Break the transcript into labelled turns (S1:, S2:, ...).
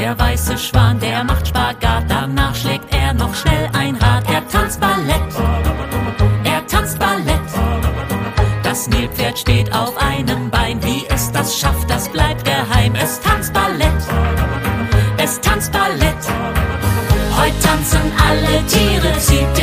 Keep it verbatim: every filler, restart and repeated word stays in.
S1: der weiße Schwan, der macht Spagat, danach schlägt er noch schnell ein Rad. Er tanzt Ballett, er tanzt Ballett. Das Nilpferd steht auf einem Bein, wie es das schafft, das bleibt geheim. Es tanzt Ballett, es tanzt Ballett. Heute tanzen alle Tiere, sie